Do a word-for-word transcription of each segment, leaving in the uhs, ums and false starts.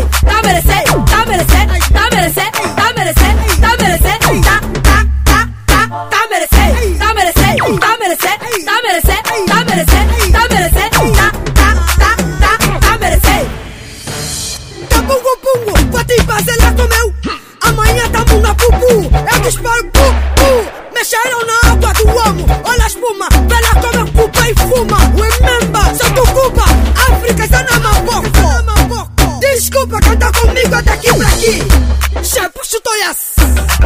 tá merecendo, tá merecendo, tá merecendo, tá merecendo, tá merecendo, tá, tá, tá, tá, tá merecendo, tá merecendo, tá merecendo, tá merecendo, tá merecendo, tá merecendo, tá, tá, tá, tá, tá merecendo. Tá pungo pungo, bate fazer lá comeu. Amanhã tamo na pupu, eu disparo pupu. Mexeram na água do amo, olha a espuma, vê lá como eu culpa e fuma. Remember, sou do Cuba, África, está na Mamboco. Desculpa, canta comigo daqui pra aqui. Chepo, chutoias.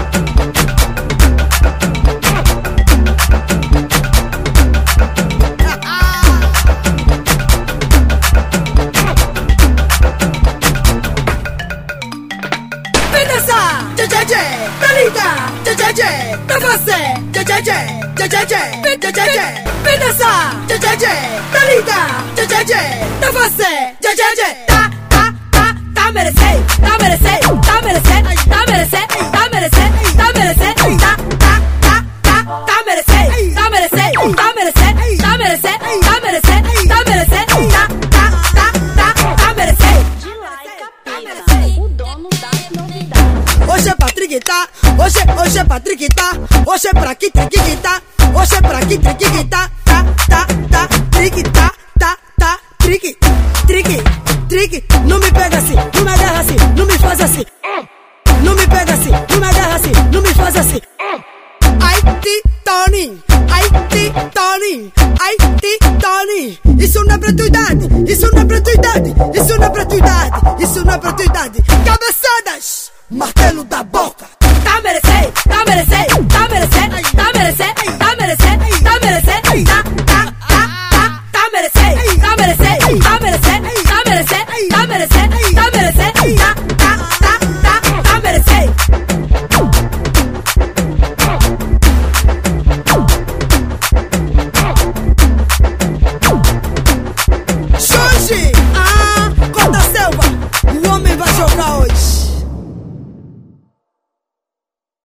Pra você, tchê tchê tchê, tchê tchê tchê, tchê tchê tchê, vem dançar, tchê tchê tchê, tá linda, tchê tchê tchê, pra você, tchê tchê tchê, tá, tá, tá, tá merecendo, tá merecendo, tá merecendo, tá merecendo, tá merecendo, tá merecendo, tá, tá, tá, tá, tá merecendo, tá merecendo, tá merecendo, tá merecendo, tá merecendo, tá merecendo, tá, tá, tá, tá, tá merecendo. O dono da novidade. Hoje é pra triguitar, hoje, hoje é pra triguitar, hoje é pra que triguitar, hoje é pra que triguitar, tá, tá, tá, triguitar, tá, tá, trigue, trigue, trigue, não me pega assim, não me agarra assim, não me faz assim, não me pega assim, não me agarra assim, não me faz assim. Ai, ti, Tony, ai, ti, Tony, ai, ti, Tony, isso não é pra tua idade, isso não é pra tua idade, isso não é pra tua idade, isso não é pra tua idade, cabeçadas, martelo da boca.